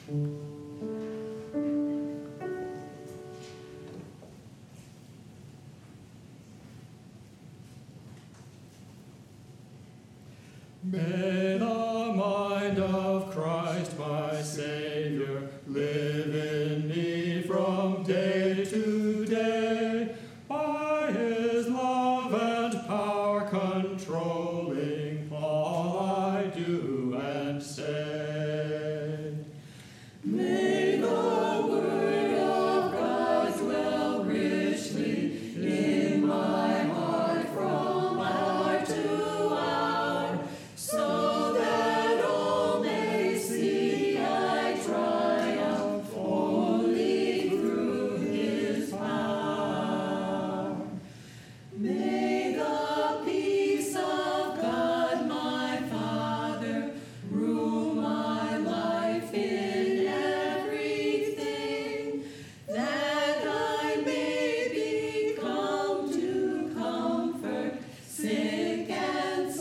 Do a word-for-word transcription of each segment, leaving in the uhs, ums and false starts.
May the mind of Christ, my Savior, live in me from day to day, by his love and power controlling all I do and say. May the word of God dwell richly in my heart from hour to hour, so that all may see I triumph only through his power. May the peace of God my Father rule my life in everything, that I may become to comfort sick and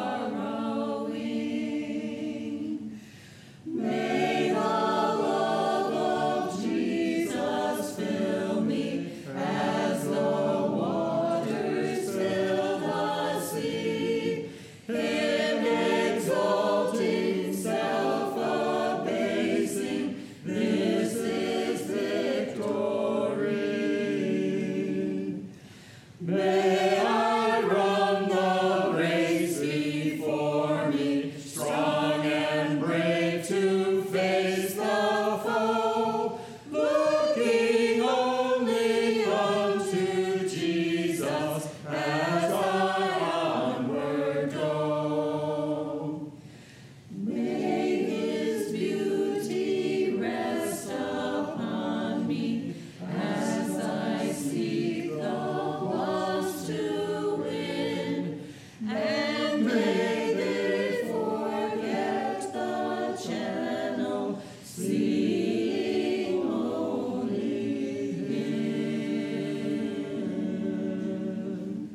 sorrowing. May the love of Jesus fill me as the waters fill the sea, him exalting, self-abasing, this is victory. May I run the race before me, strong and brave to face the foe, looking only unto Jesus as I onward go. May his beauty rest upon me as I seek the lost to win, and may they forget the channel, seeing only him.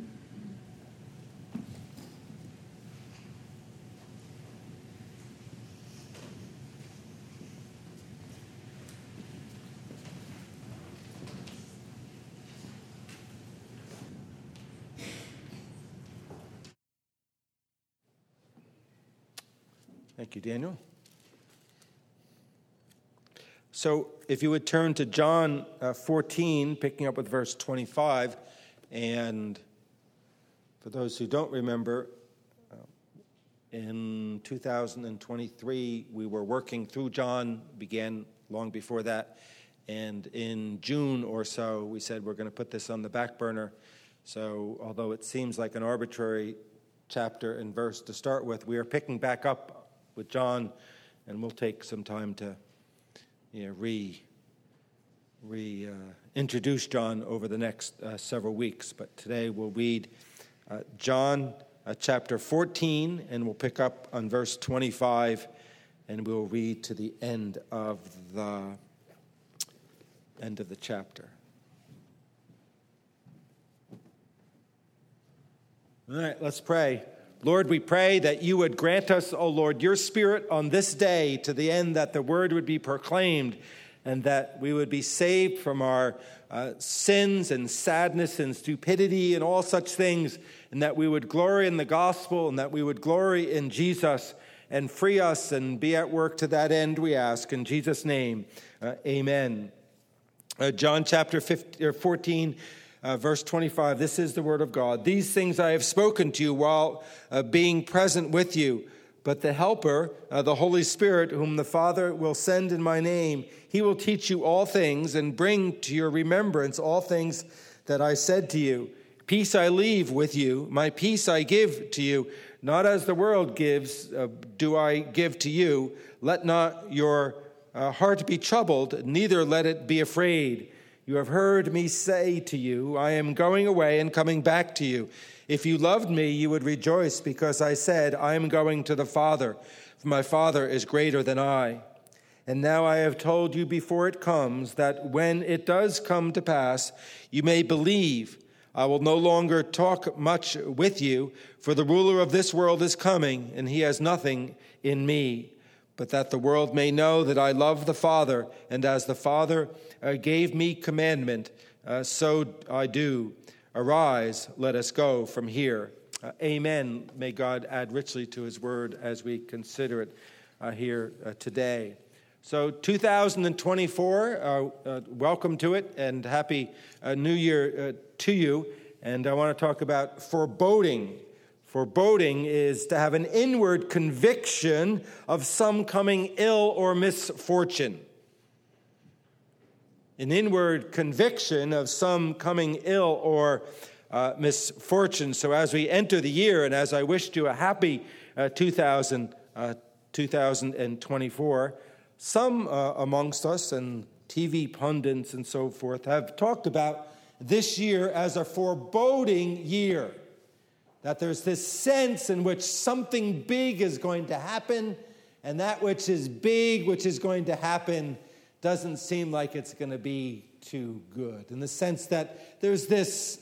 Thank you, Daniel. So if you would turn to John uh, fourteen, picking up with verse twenty-five, and for those who don't remember, uh, in two thousand twenty-three, we were working through John, began long before that, and in June or so, we said we're going to put this on the back burner. So although it seems like an arbitrary chapter and verse to start with, we are picking back up with John, and we'll take some time to you know, re, re uh, introduce John over the next uh, several weeks. But today we'll read uh, John uh, chapter fourteen, and we'll pick up on verse twenty-five, and we'll read to the end of the end of the chapter. All right, let's pray. Lord, we pray that you would grant us, O Lord, your Spirit on this day to the end that the word would be proclaimed and that we would be saved from our uh, sins and sadness and stupidity and all such things, and that we would glory in the gospel and that we would glory in Jesus and free us and be at work to that end, we ask. In Jesus' name, uh, amen. Uh, John chapter fifteen, or fourteen, Uh, verse twenty-five, this is the word of God. These things I have spoken to you while uh, being present with you. But the Helper, uh, the Holy Spirit, whom the Father will send in my name, he will teach you all things and bring to your remembrance all things that I said to you. Peace I leave with you, my peace I give to you. Not as the world gives, uh, do I give to you. Let not your uh, heart be troubled, neither let it be afraid. You have heard me say to you, I am going away and coming back to you. If you loved me, you would rejoice because I said, I am going to the Father, for my Father is greater than I. And now I have told you before it comes, that when it does come to pass, you may believe. I will no longer talk much with you, for the ruler of this world is coming, and he has nothing in me. but that the world may know that I love the Father, and as the Father uh, gave me commandment, uh, so I do. Arise, let us go from here. Uh, amen. May God add richly to his word as we consider it uh, here uh, today. So two thousand twenty-four, uh, uh, welcome to it, and happy uh, New Year uh, to you. And I want to talk about foreboding. Foreboding is to have an inward conviction of some coming ill or misfortune. An inward conviction of some coming ill or uh, misfortune. So as we enter the year, and as I wish you a happy uh, two thousand, uh, two thousand twenty-four, some uh, amongst us and T V pundits and so forth have talked about this year as a foreboding year. That there's this sense in which something big is going to happen, and that which is big, which is going to happen, doesn't seem like it's going to be too good. In the sense that there's this...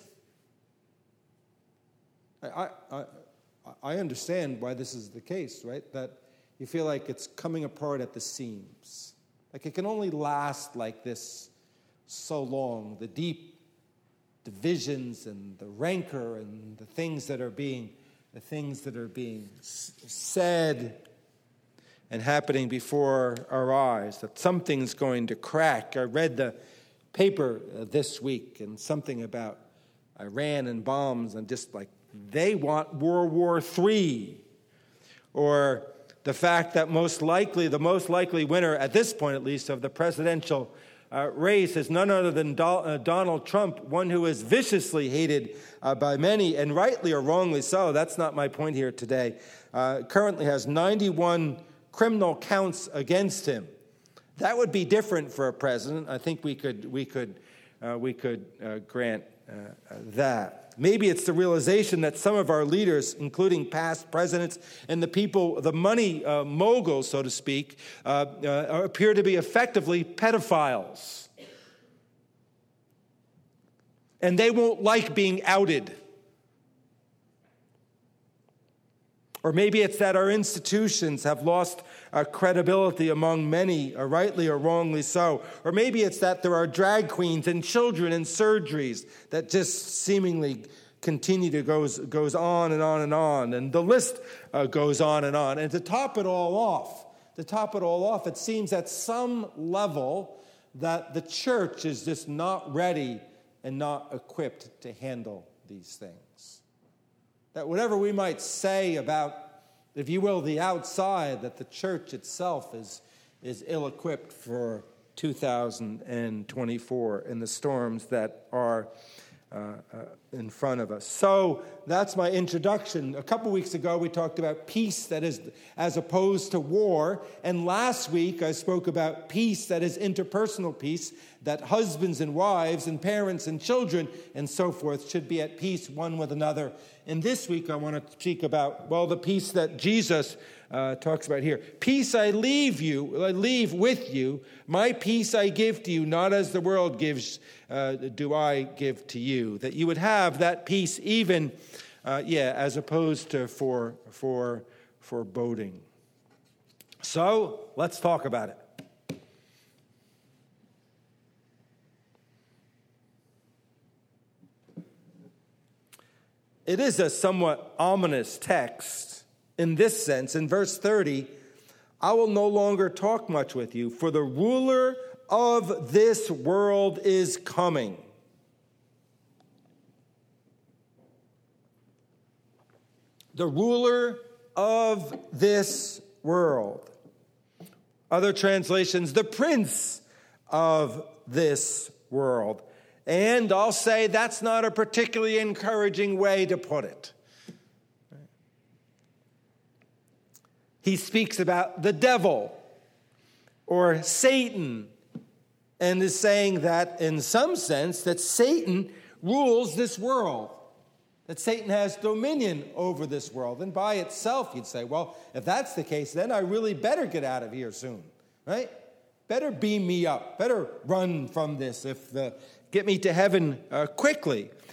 I, I, I understand why this is the case, right? That you feel like it's coming apart at the seams. Like it can only last like this so long. The deep divisions and the rancor and the things that are being, the things that are being said and happening before our eyes, that something's going to crack. I read the paper this week and something about Iran and bombs, and just like they want World War Three, or the fact that most likely, the most likely winner at this point at least of the presidential Uh, race is none other than Do- uh, Donald Trump, one who is viciously hated uh, by many, and rightly or wrongly so. That's not my point here today. Uh, currently has ninety-one criminal counts against him. That would be different for a president. I think we could we could uh, we could uh, grant uh, that. Maybe it's the realization that some of our leaders, including past presidents and the people, the money uh, moguls, so to speak, uh, uh, appear to be effectively pedophiles. And they won't like being outed. Or maybe it's that our institutions have lost uh, credibility among many, uh, rightly or wrongly so. Or maybe it's that there are drag queens and children and surgeries that just seemingly continue to goes goes on and on and on. And the list uh, goes on and on. And to top it all off, to top it all off, it seems at some level that the church is just not ready and not equipped to handle these things. That whatever we might say about, if you will, the outside, that the church itself is, is ill-equipped for two thousand twenty-four and the storms that are uh, uh, in front of us. So that's my introduction. A couple weeks ago, we talked about peace that is as opposed to war. And last week, I spoke about peace that is interpersonal peace, that husbands and wives and parents and children and so forth should be at peace one with another. And this week, I want to speak about, well, the peace that Jesus uh, talks about here. Peace I leave you, I leave with you. My peace I give to you, not as the world gives, uh, do I give to you. That you would have that peace even, uh, yeah, as opposed to for, for, foreboding. So, let's talk about it. It is a somewhat ominous text in this sense. In verse thirty, I will no longer talk much with you, for the ruler of this world is coming. The ruler of this world. Other translations, the prince of this world. And I'll say that's not a particularly encouraging way to put it. He speaks about the devil or Satan and is saying that in some sense that Satan rules this world, that Satan has dominion over this world. And by itself, you'd say, well, if that's the case, then I really better get out of here soon, right? Better beam me up. Better run from this if the get me to heaven uh, quickly.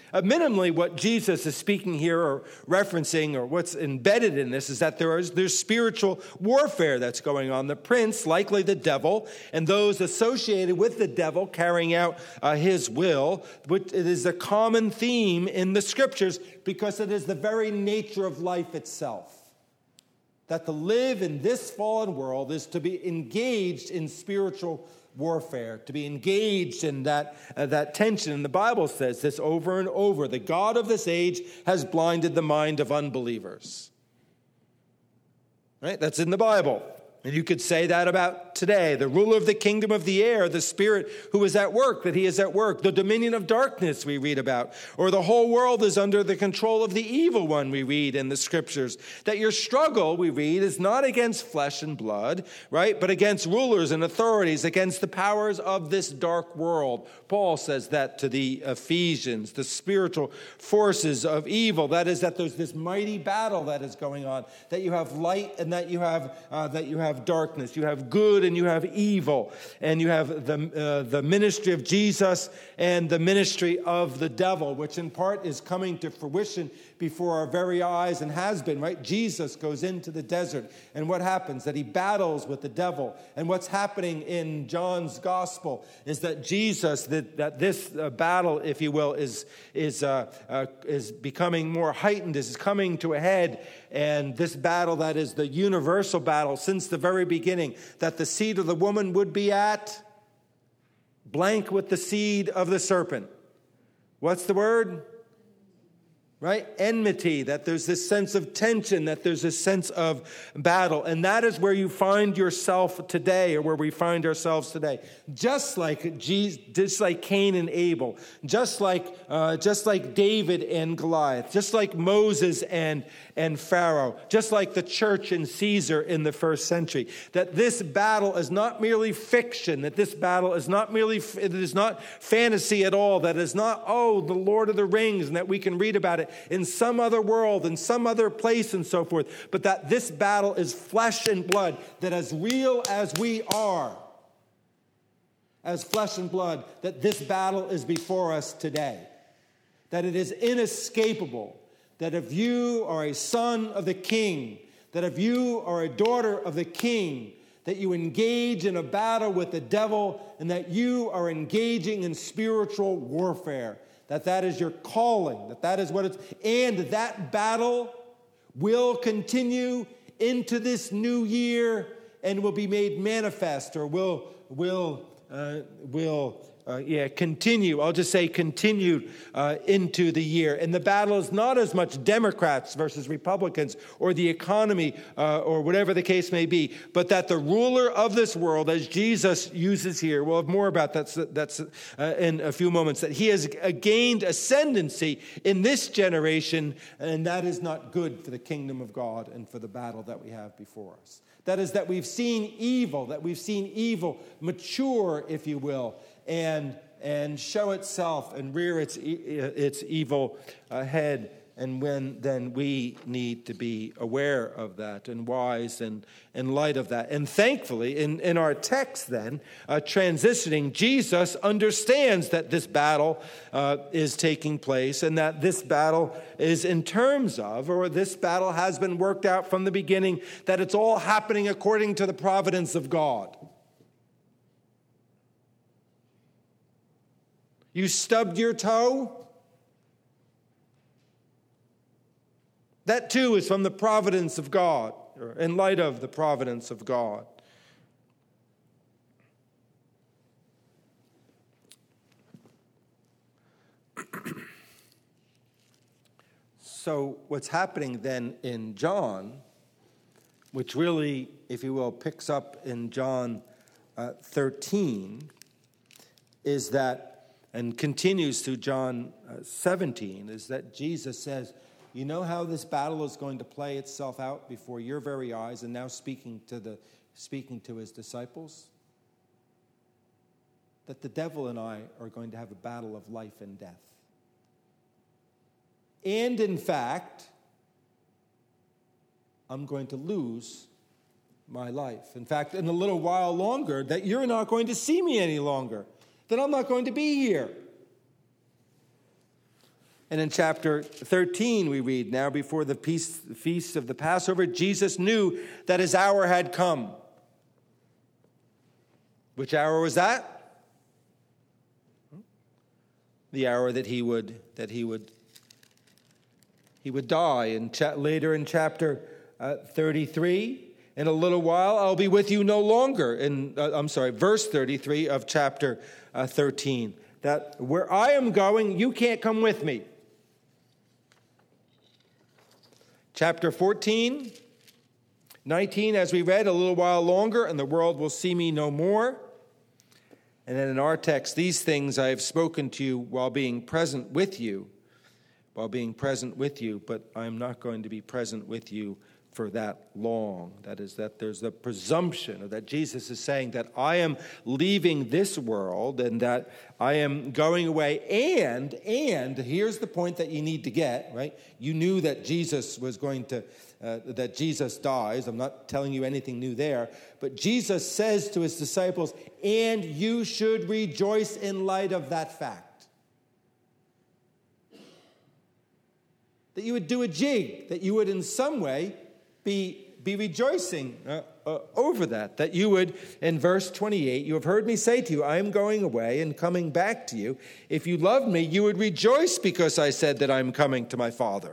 Uh, minimally, what Jesus is speaking here or referencing, or what's embedded in this, is that there is there's spiritual warfare that's going on. The prince, likely the devil, and those associated with the devil carrying out uh, his will, which it is a common theme in the scriptures because it is the very nature of life itself. That to live in this fallen world is to be engaged in spiritual warfare, to be engaged in that, uh, that tension. And the Bible says this over and over. The God of this age has blinded the mind of unbelievers. Right? That's in the Bible. And you could say that about today. The ruler of the kingdom of the air, the spirit who is at work, that he is at work. The dominion of darkness we read about. Or the whole world is under the control of the evil one, we read in the scriptures. That your struggle, we read, is not against flesh and blood, right? But against rulers and authorities, against the powers of this dark world. Paul says that to the Ephesians, the spiritual forces of evil. That is, that there's this mighty battle that is going on. That you have light and that you have uh, that you have have darkness, you have good and you have evil, and you have the, uh, the ministry of Jesus and the ministry of the devil, which in part is coming to fruition before our very eyes and has been, right? Jesus goes into the desert, and what happens? That he battles with the devil. And what's happening in John's gospel is that Jesus, that, that this uh, battle, if you will, is, is, uh, uh, is becoming more heightened, is coming to a head. And this battle that is the universal battle since the very beginning, that the seed of the woman would be at blank with the seed of the serpent. What's the word? Right? Enmity, that there's this sense of tension, that there's this sense of battle. And that is where you find yourself today, or where we find ourselves today. Just like Jesus, just like Cain and Abel, just like uh, just like David and Goliath, just like Moses and, and Pharaoh, just like the church and Caesar in the first century. That this battle is not merely fiction, that this battle is not merely, it is not fantasy at all, that it is not, oh, the Lord of the Rings, and that we can read about it in some other world, in some other place and so forth, but that this battle is flesh and blood, that as real as we are, as flesh and blood, that this battle is before us today, that it is inescapable, that if you are a son of the King, that if you are a daughter of the King, that you engage in a battle with the devil, and that you are engaging in spiritual warfare. That that is your calling, that that is what it's, and that battle will continue into this new year and will be made manifest, or will, will, uh, will, uh, yeah, continue. I'll just say continued uh, into the year. And the battle is not as much Democrats versus Republicans or the economy uh, or whatever the case may be, but that the ruler of this world, as Jesus uses here, we'll have more about that that's, uh, in a few moments, that he has gained ascendancy in this generation, and that is not good for the kingdom of God and for the battle that we have before us. That is, that we've seen evil, that we've seen evil mature, if you will, and and show itself and rear its its evil uh, head. And when then we need to be aware of that and wise and in light of that. And thankfully, in, in our text then, uh, transitioning, Jesus understands that this battle uh, is taking place, and that this battle is in terms of, or this battle has been worked out from the beginning, that it's all happening according to the providence of God. You stubbed your toe? That too is from the providence of God, or in light of the providence of God. So what's happening then in John, which really, if you will, picks up in John uh, thirteen, is that, and continues through John uh, seventeen, is that Jesus says, you know how this battle is going to play itself out before your very eyes, and now speaking to the speaking to his disciples? That the devil and I are going to have a battle of life and death. And in fact, I'm going to lose my life. In fact, in a little while longer, that you're not going to see me any longer, that I'm not going to be here. And in chapter thirteen, we read, now before the feast of the Passover, Jesus knew that his hour had come. Which hour was that? The hour that he would that he would he would die. And cha- later in chapter uh, thirty-three, in a little while I'll be with you no longer. In uh, I'm sorry, verse thirty-three of chapter uh, thirteen. That where I am going, you can't come with me. Chapter fourteen, nineteen, as we read, a little while longer, and the world will see me no more. And then in our text, these things I have spoken to you while being present with you, while being present with you, but I am not going to be present with you for that long. That is, that there's the presumption, or that Jesus is saying that I am leaving this world and that I am going away. And, and here's the point that you need to get, right? You knew that Jesus was going to, uh, that Jesus dies. I'm not telling you anything new there. But Jesus says to his disciples, and you should rejoice in light of that fact. That you would do a jig, that you would in some way be, be rejoicing uh, uh, over that. That you would, in verse twenty-eight, you have heard me say to you, I am going away and coming back to you. If you loved me, you would rejoice because I said that I am coming to my Father.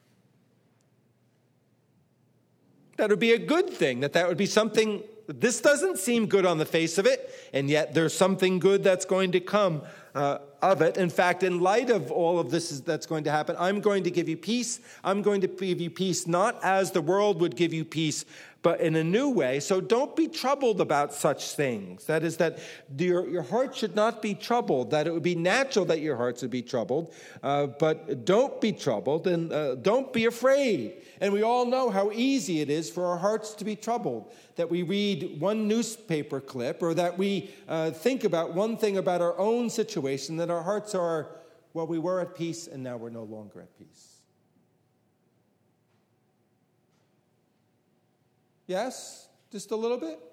That would be a good thing, that that would be something. This doesn't seem good on the face of it, and yet there's something good that's going to come uh, of it. In fact, in light of all of this that's going to happen, I'm going to give you peace. I'm going to give you peace not as the world would give you peace, but in a new way. So don't be troubled about such things. That is, that your, your heart should not be troubled, that it would be natural that your hearts would be troubled, uh, but don't be troubled and uh, don't be afraid. And we all know how easy it is for our hearts to be troubled, that we read one newspaper clip or that we uh, think about one thing about our own situation, that our hearts are, well, we were at peace and now we're no longer at peace. Yes? Just a little bit?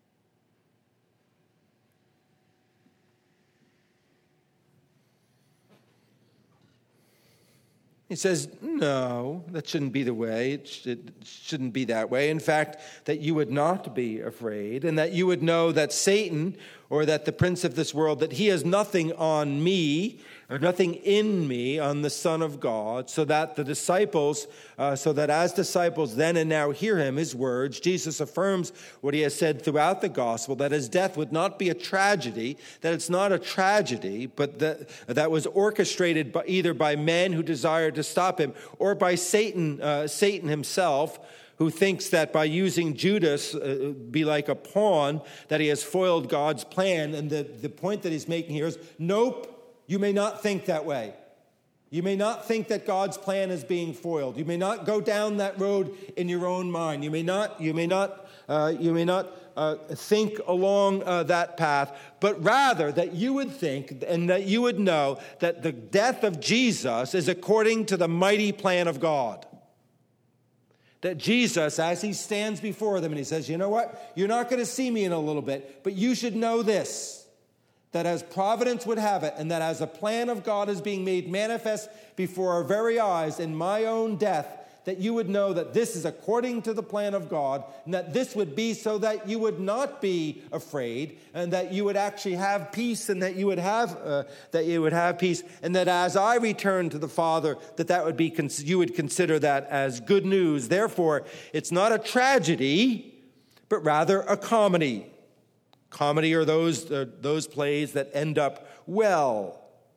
He says, no, that shouldn't be the way. It, sh- it shouldn't be that way. In fact, that you would not be afraid, and that you would know that Satan, or that the prince of this world, that he has nothing on me, or nothing in me, on the Son of God, so that the disciples, uh, so that as disciples then and now hear him, his words, Jesus affirms what he has said throughout the gospel, that his death would not be a tragedy, that it's not a tragedy, but that, that was orchestrated by, either by men who desired to stop him, or by Satan, uh, Satan himself, who thinks that by using Judas uh, be like a pawn, that he has foiled God's plan. And the, the point that he's making here is, nope, you may not think that way. You may not think that God's plan is being foiled. You may not go down that road in your own mind. You may not, you may not, uh, you may not uh, think along uh, that path, but rather that you would think and that you would know that the death of Jesus is according to the mighty plan of God. That Jesus, as he stands before them and he says, you know what? You're not going to see me in a little bit, but you should know this. That as providence would have it, and that as a plan of God is being made manifest before our very eyes in my own death, that you would know that this is according to the plan of God, and that this would be so that you would not be afraid, and that you would actually have peace, and that you would have uh, that you would have peace, and that as I return to the Father, that that would be you would consider that as good news. Therefore, it's not a tragedy, but rather a comedy. Comedy are those, uh, those plays that end up well.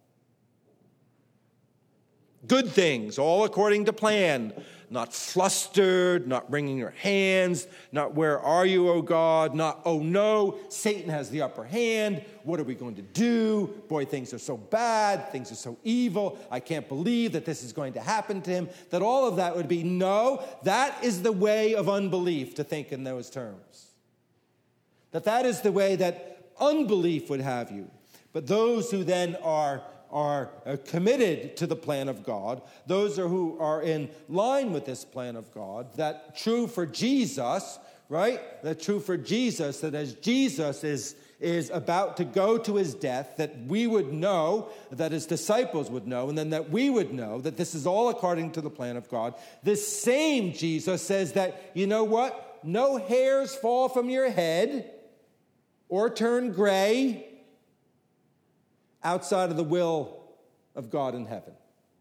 Good things, all according to plan. Not flustered, not wringing your hands, not where are you, O God, not, oh no, Satan has the upper hand. What are we going to do? Boy, things are so bad. Things are so evil. I can't believe that this is going to happen to him. That all of that would be, no, that is the way of unbelief to think in those terms. That that is the way that unbelief would have you. But those who then are, are committed to the plan of God, those are who are in line with this plan of God, that true for Jesus, right? That true for Jesus, that as Jesus is, is about to go to his death, that we would know, that his disciples would know, and then that we would know that this is all according to the plan of God. This same Jesus says that, you know what? No hairs fall from your head or turn gray outside of the will of God in heaven.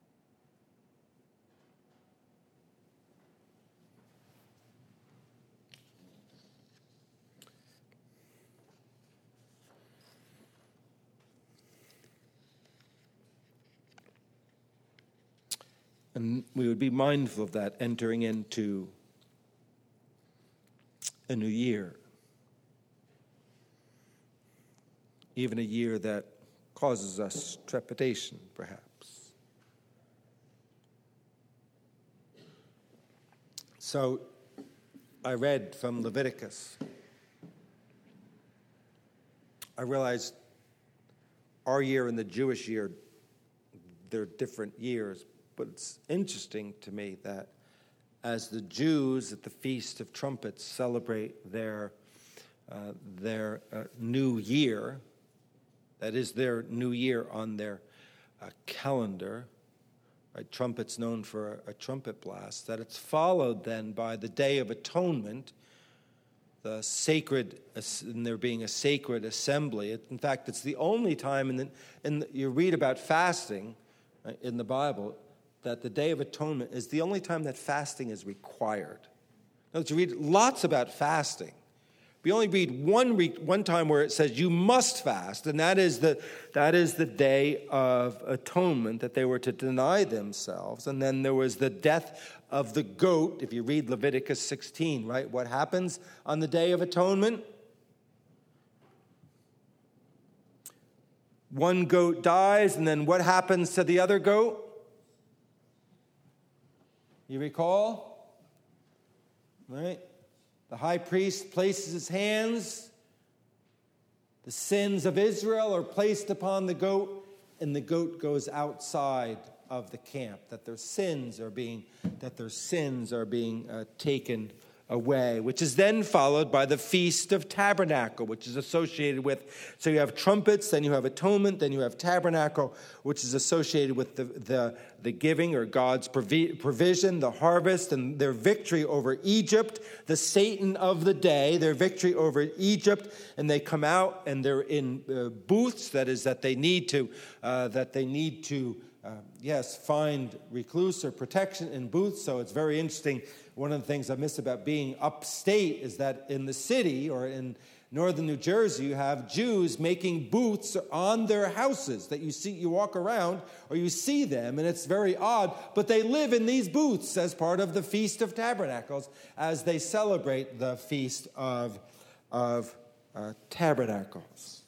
And we would be mindful of that entering into a new year. Even a year that causes us trepidation, perhaps. So I read from Leviticus. I realized our year and the Jewish year, they're different years. But it's interesting to me that as the Jews at the Feast of Trumpets celebrate their, uh, their uh, new year, that is their new year on their uh, calendar, right? Trumpets known for a, a trumpet blast, that it's followed then by the Day of Atonement, the sacred, and there being a sacred assembly. In fact, it's the only time, in the, in the, you read about fasting right, in the Bible, that the Day of Atonement is the only time that fasting is required. Now, you read lots about fasting. We only read one re- one time where it says you must fast, and that is the that is the Day of Atonement, that they were to deny themselves. And then there was the death of the goat. If you read Leviticus sixteen, right, what happens on the Day of Atonement? One goat dies, and then what happens to the other goat? You recall? Right? The high priest places his hands. The sins of Israel are placed upon the goat, and the goat goes outside of the camp. That their sins are being, that their sins are being uh, taken away, which is then followed by the Feast of Tabernacle, which is associated with, so you have trumpets, then you have atonement, then you have tabernacle, which is associated with the, the, the giving or God's provi- provision, the harvest, and their victory over Egypt, the Satan of the day, their victory over Egypt, and they come out and they're in uh, booths, that is that they need to, uh, that they need to, uh, yes, find recluse or protection in booths. So it's very interesting. One of the things I miss about being upstate is that in the city or in northern New Jersey, you have Jews making booths on their houses that you see, you walk around or you see them, and it's very odd, but they live in these booths as part of the Feast of Tabernacles as they celebrate the Feast of, of uh, Tabernacles.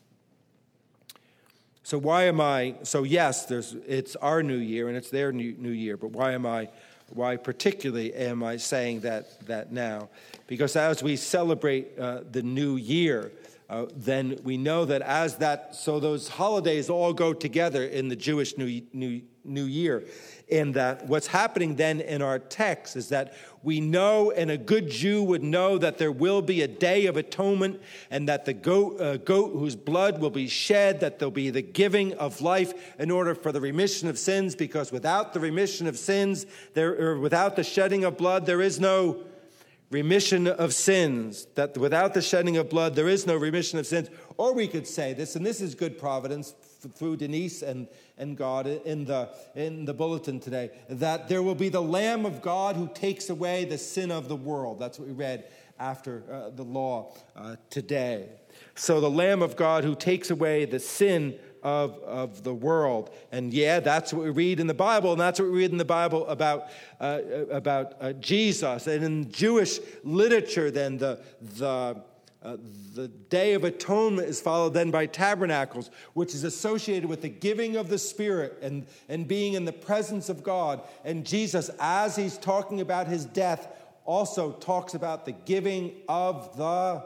So why am I, so yes, there's it's our new year and it's their new, new year, but why am I Why particularly am I saying that, that now? Because as we celebrate uh, the new year, uh, then we know that as that, so those holidays all go together in the Jewish New, new, new Year. And that what's happening then in our text is that we know, and a good Jew would know, that there will be a day of atonement, and that the goat, uh, goat whose blood will be shed, that there'll be the giving of life in order for the remission of sins, because without the remission of sins, there, or without the shedding of blood, there is no remission of sins. That without the shedding of blood, there is no remission of sins. Or we could say this, and this is good providence through Denise and, and God in the, in the bulletin today, that there will be the Lamb of God who takes away the sin of the world. That's what we read after uh, the law uh, today. So the Lamb of God who takes away the sin of, of the world. And yeah, that's what we read in the Bible, and that's what we read in the Bible about, uh, about uh, Jesus. And in Jewish literature, then, the the Uh, the Day of Atonement is followed then by Tabernacles, which is associated with the giving of the Spirit and, and being in the presence of God. And Jesus, as he's talking about his death, also talks about the giving of the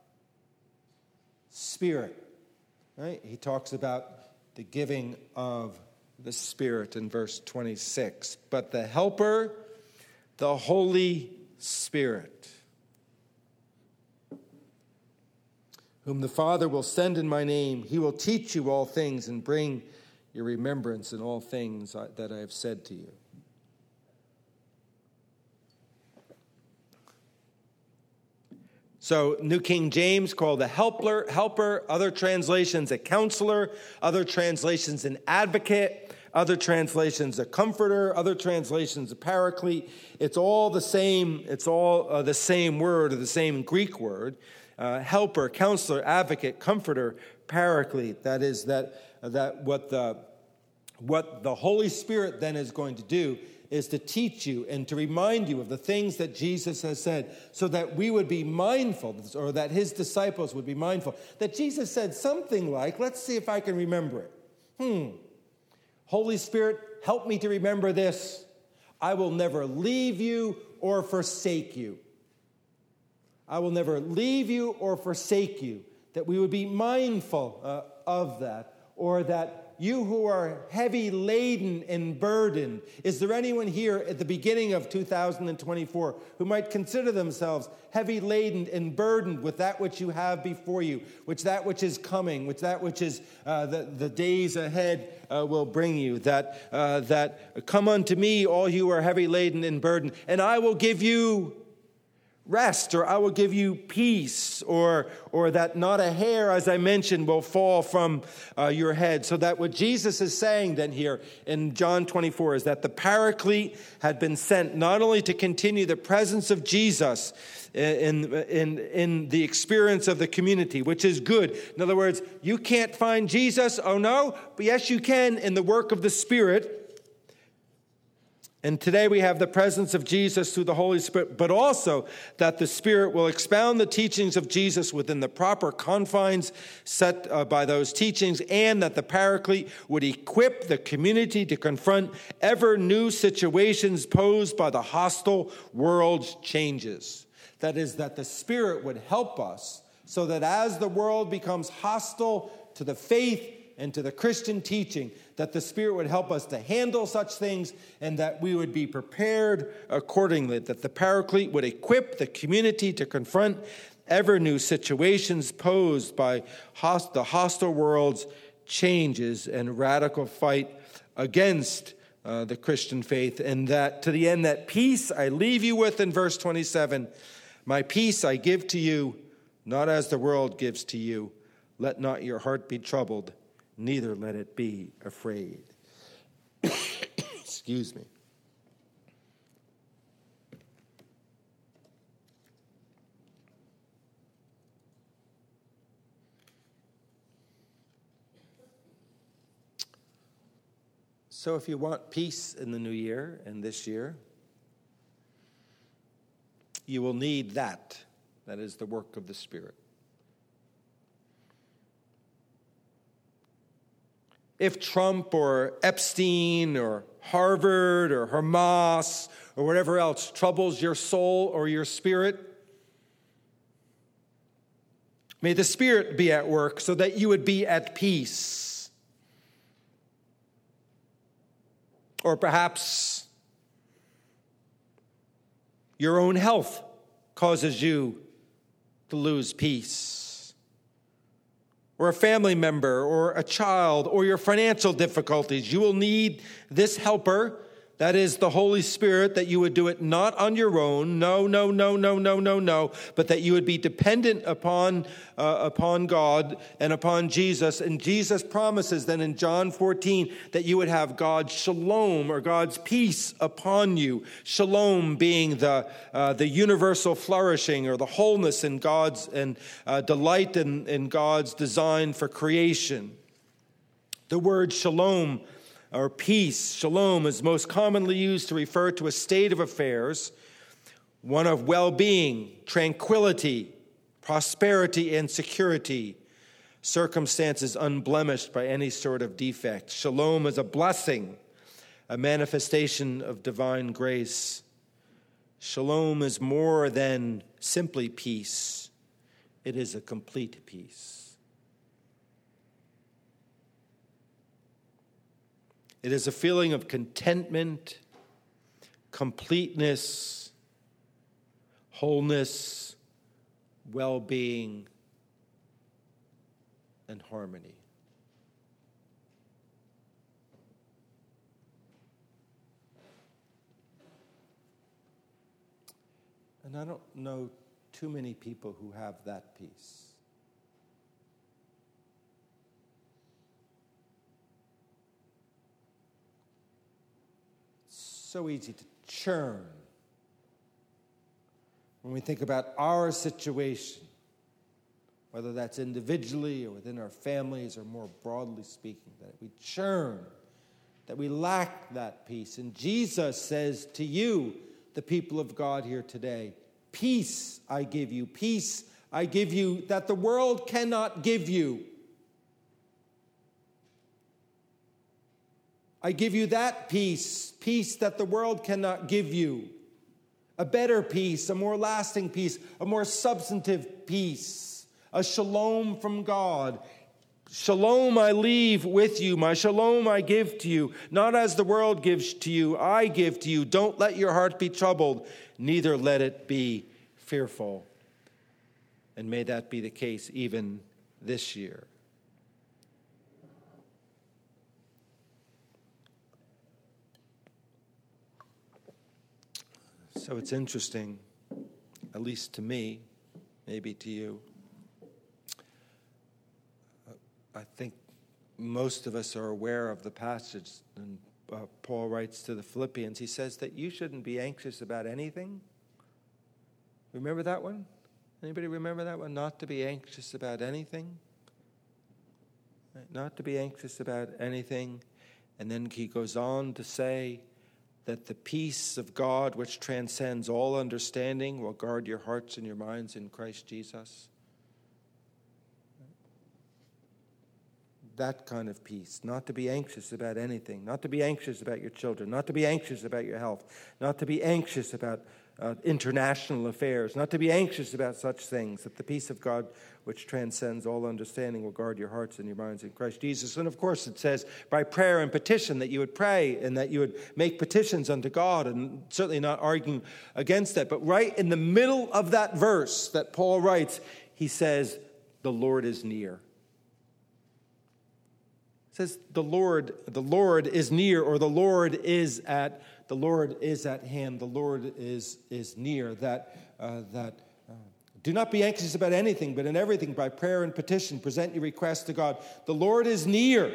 Spirit. Right? He talks about the giving of the Spirit in verse twenty-six. But the Helper, the Holy Spirit, whom the Father will send in my name. He will teach you all things and bring your remembrance in all things that I have said to you. So New King James called a helper, helper, other translations a counselor, other translations an advocate, other translations a comforter, other translations a paraclete. It's all the same, it's all uh, the same word or the same Greek word. Uh, helper, counselor, advocate, comforter, paraclete. That is that that what the what the Holy Spirit then is going to do is to teach you and to remind you of the things that Jesus has said so that we would be mindful, or that his disciples would be mindful. That Jesus said something like, let's see if I can remember it. Hmm. Holy Spirit, help me to remember this. I will never leave you or forsake you. I will never leave you or forsake you. That we would be mindful uh, of that, or that you who are heavy laden and burdened. Is there anyone here at the beginning of two thousand twenty-four who might consider themselves heavy laden and burdened with that which you have before you, which that which is coming, which that which is uh, the, the days ahead uh, will bring you? That, uh, that come unto me, all you who are heavy laden and burdened, and I will give you rest, or I will give you peace, or or that not a hair, as I mentioned, will fall from uh, your head. So that what Jesus is saying then here in John twenty-four is that the Paraclete had been sent not only to continue the presence of Jesus in, in, in the experience of the community, which is good. In other words, you can't find Jesus, oh no, but yes you can in the work of the Spirit. And today we have the presence of Jesus through the Holy Spirit, but also that the Spirit will expound the teachings of Jesus within the proper confines set uh, by those teachings, and that the Paraclete would equip the community to confront ever new situations posed by the hostile world's changes. That is, that the Spirit would help us so that as the world becomes hostile to the faith and to the Christian teaching, that the Spirit would help us to handle such things, and that we would be prepared accordingly, that the Paraclete would equip the community to confront ever new situations posed by host- the hostile world's changes and radical fight against uh, the Christian faith, and that to the end that peace I leave you with in verse twenty-seven, my peace I give to you, not as the world gives to you. Let not your heart be troubled, neither let it be afraid. Excuse me. So if you want peace in the new year and this year, you will need that. That is the work of the Spirit. If Trump or Epstein or Harvard or Hamas or whatever else troubles your soul or your spirit, may the Spirit be at work so that you would be at peace. Or perhaps your own health causes you to lose peace. Or a family member, or a child, or your financial difficulties. You will need this helper, that is the Holy Spirit, that you would do it not on your own, no, no, no, no, no, no, no, but that you would be dependent upon, uh, upon God and upon Jesus. And Jesus promises then in John fourteen that you would have God's shalom, or God's peace upon you. Shalom being the uh, the universal flourishing, or the wholeness in God's, and uh, delight in, in God's design for creation. The word shalom, or peace, shalom, is most commonly used to refer to a state of affairs, one of well-being, tranquility, prosperity, and security, circumstances unblemished by any sort of defect. Shalom is a blessing, a manifestation of divine grace. Shalom is more than simply peace. It is a complete peace. It is a feeling of contentment, completeness, wholeness, well-being, and harmony. And I don't know too many people who have that peace. So easy to churn when we think about our situation, whether that's individually or within our families or more broadly speaking, that we churn, that we lack that peace. And Jesus says to you, the people of God here today, peace I give you, peace I give you that the world cannot give you. I give you that peace, peace that the world cannot give you. A better peace, a more lasting peace, a more substantive peace, a shalom from God. Shalom I leave with you, my shalom I give to you, not as the world gives to you, I give to you. Don't let your heart be troubled, neither let it be fearful. And may that be the case even this year. So it's interesting, at least to me, maybe to you. I think most of us are aware of the passage, and uh, Paul writes to the Philippians. He says that you shouldn't be anxious about anything. Remember that one? Anybody remember that one? Not to be anxious about anything. Right? Not to be anxious about anything. And then he goes on to say that the peace of God, which transcends all understanding, will guard your hearts and your minds in Christ Jesus. That kind of peace, not to be anxious about anything, not to be anxious about your children, not to be anxious about your health, not to be anxious about uh, international affairs, not to be anxious about such things, that the peace of God, which transcends all understanding, will guard your hearts and your minds in Christ Jesus. And of course it says by prayer and petition that you would pray and that you would make petitions unto God, and certainly not arguing against that. But right in the middle of that verse that Paul writes, he says, the Lord is near. Says the Lord, the Lord is near, or the Lord is at, the Lord is at hand. The Lord is is near. That uh, that uh, do not be anxious about anything, but in everything by prayer and petition present your requests to God. The Lord is near.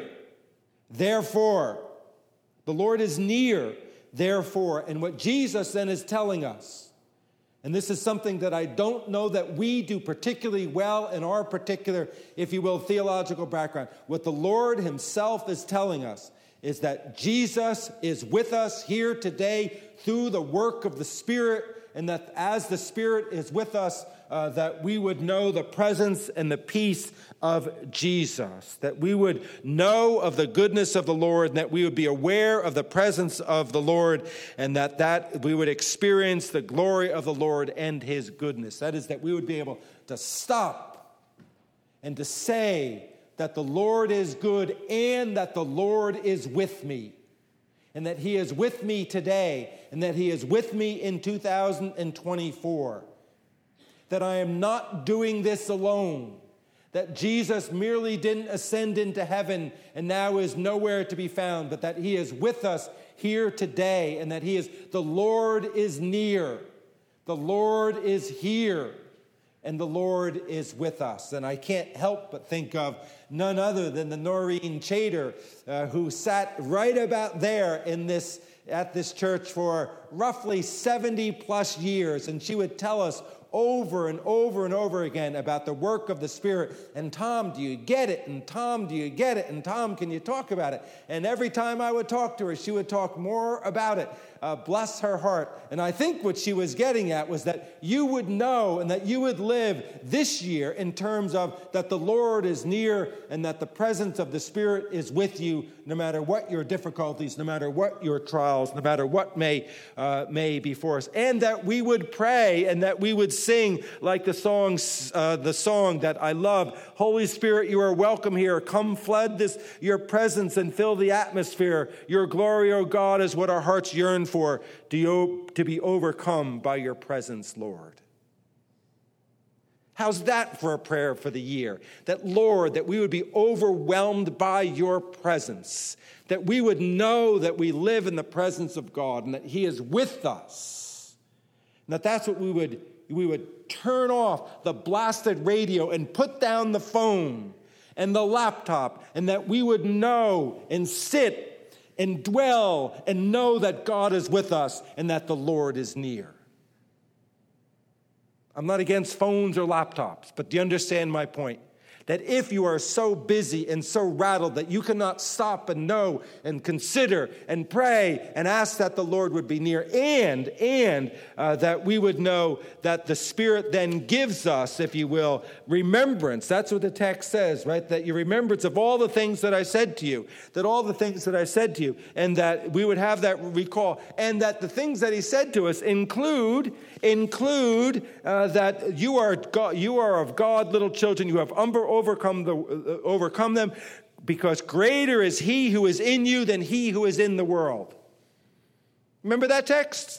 Therefore, the Lord is near. Therefore, and what Jesus then is telling us. And this is something that I don't know that we do particularly well in our particular, if you will, theological background. What the Lord himself is telling us is that Jesus is with us here today through the work of the Spirit, and that as the Spirit is with us, uh, that we would know the presence and the peace of Jesus, that we would know of the goodness of the Lord, and that we would be aware of the presence of the Lord, and that, that we would experience the glory of the Lord and his goodness. That is, that we would be able to stop and to say that the Lord is good and that the Lord is with me, and that he is with me today, and that he is with me in two thousand twenty-four. That I am not doing this alone. That Jesus merely didn't ascend into heaven and now is nowhere to be found, but that he is with us here today, and that he is, the Lord is near. The Lord is here, and the Lord is with us. And I can't help but think of none other than the Noreen Chater, uh, who sat right about there in this at this church for roughly seventy plus years, and she would tell us over and over and over again about the work of the Spirit. And Tom, do you get it? And Tom, do you get it? And Tom, can you talk about it? And every time I would talk to her, she would talk more about it. Uh, bless her heart. And I think what she was getting at was that you would know and that you would live this year in terms of that the Lord is near and that the presence of the Spirit is with you no matter what your difficulties, no matter what your trials, no matter what may, uh, may before us. And that we would pray and that we would sing like the songs, uh, the song that I love. Holy Spirit, you are welcome here. Come flood this, your presence and fill the atmosphere. Your glory, O God, is what our hearts yearn for, to, you, to be overcome by your presence, Lord. How's that for a prayer for the year? That, Lord, that we would be overwhelmed by your presence, that we would know that we live in the presence of God and that he is with us. And that that's what we would, we would turn off the blasted radio and put down the phone and the laptop, and that we would know and sit and dwell and know that God is with us and that the Lord is near. I'm not against phones or laptops, but do you understand my point? That if you are so busy and so rattled that you cannot stop and know and consider and pray and ask that the Lord would be near, and, and uh, that we would know that the Spirit then gives us, if you will, remembrance. That's what the text says, right? That your remembrance of all the things that I said to you, that all the things that I said to you, and that we would have that recall, and that the things that he said to us include, include uh, that you are God, you are of God, little children, you have umber overcome the uh, overcome them, because greater is he who is in you than he who is in the world. Remember that text?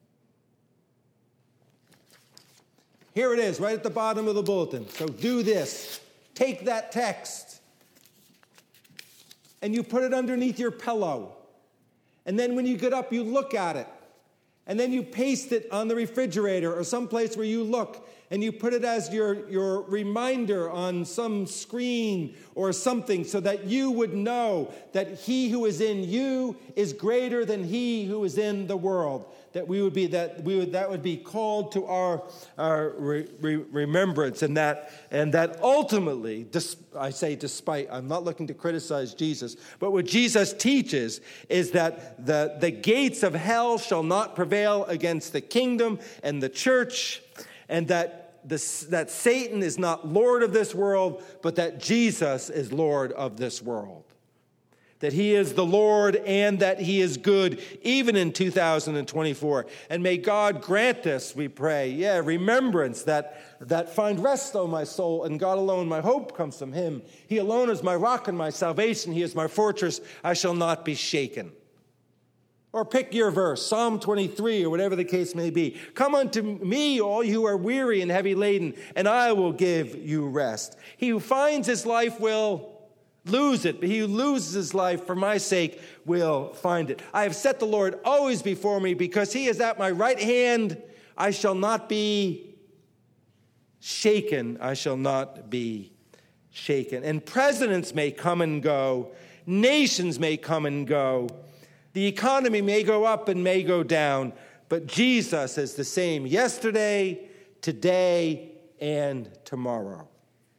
Here it is, right at the bottom of the bulletin. So do this. Take that text and you put it underneath your pillow. And then when you get up, you look at it. And then you paste it on the refrigerator or someplace where you look, and you put it as your, your reminder on some screen or something, so that you would know that he who is in you is greater than he who is in the world. That we would be that we would that would be called to our, our re, re, remembrance, and that and that ultimately, dis, I say despite, I'm not looking to criticize Jesus, but what Jesus teaches is that the, the gates of hell shall not prevail against the kingdom and the church, and that this, that Satan is not Lord of this world, but that Jesus is Lord of this world. That he is the Lord and that he is good, even in two thousand twenty-four. And may God grant us, we pray, yeah, remembrance, that, that find rest, O my soul, and God alone. My hope comes from him. He alone is my rock and my salvation. He is my fortress. I shall not be shaken. Or pick your verse, Psalm twenty-three, or whatever the case may be. Come unto me, all you who are weary and heavy laden, and I will give you rest. He who finds his life will lose it, but he who loses his life for my sake will find it. I have set the Lord always before me, because he is at my right hand. I shall not be shaken. I shall not be shaken. And presidents may come and go. Nations may come and go. The economy may go up and may go down, but Jesus is the same yesterday, today, and tomorrow.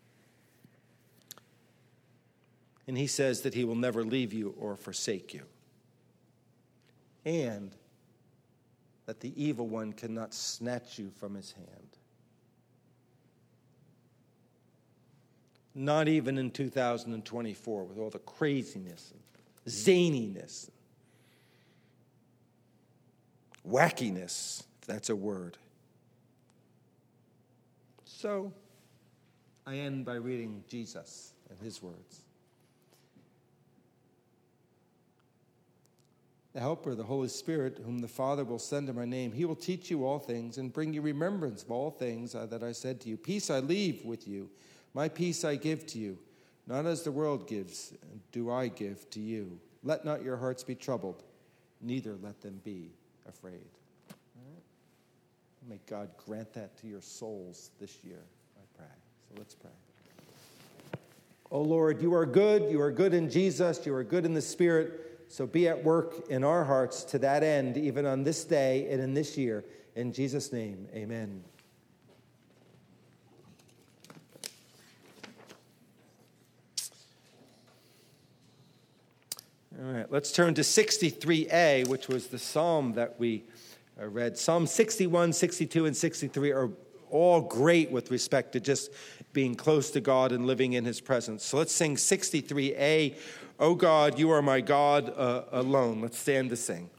And he says that he will never leave you or forsake you. And that the evil one cannot snatch you from his hand. Not even in two thousand twenty-four, with all the craziness and zaniness, wackiness, if that's a word. So, I end by reading Jesus and his words. The Helper, the Holy Spirit, whom the Father will send in my name, he will teach you all things and bring you remembrance of all things that I said to you. Peace I leave with you. My peace I give to you. Not as the world gives, do I give to you. Let not your hearts be troubled, neither let them be afraid. All right? May God grant that to your souls this year, I pray. So let's pray. Oh Lord, you are good. You are good in Jesus. You are good in the Spirit. So be at work in our hearts to that end, even on this day and in this year. In Jesus' name, amen. All right, let's turn to sixty-three A, which was the psalm that we read. Psalm sixty-one, sixty-two, and sixty-three are all great with respect to just being close to God and living in his presence. So let's sing sixty-three A. O God, you are my God uh, alone. Let's stand to sing.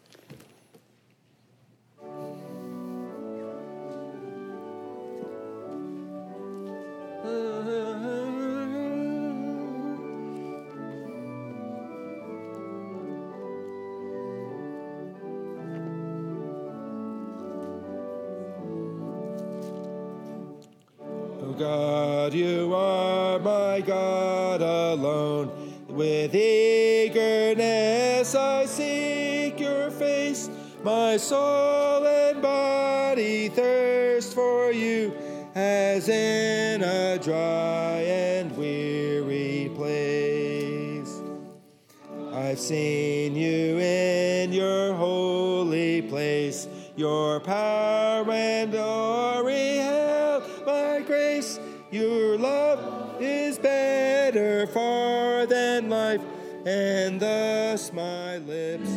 God, you are my God alone. With eagerness I seek your face. My soul and body thirst for you, as in a dry and weary place. I've seen you in your holy place, your power and glory held by grace. Your love is better far than life, and thus my lips